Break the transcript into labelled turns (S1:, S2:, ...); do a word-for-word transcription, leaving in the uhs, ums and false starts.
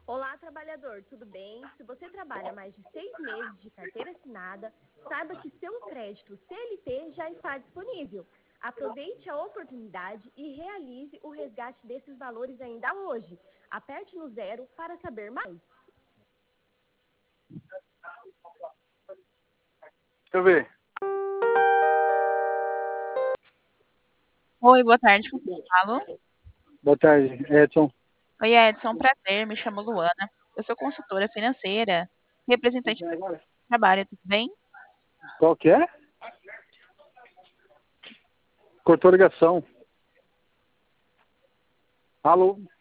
S1: Olá, trabalhador, tudo bem? Se você trabalha mais de seis meses de carteira assinada, saiba que seu crédito C L T já está disponível. Aproveite a oportunidade e realize o resgate desses valores ainda hoje. Aperte no zero para saber mais.
S2: Deixa eu ver.
S3: Oi, boa tarde, com quem eu falo?
S2: Boa tarde, Edson.
S3: Oi, Edson, prazer, me chamo Luana. Eu sou consultora financeira, representante do trabalho, tudo bem?
S2: Qual que é? Cortou a ligação. Alô?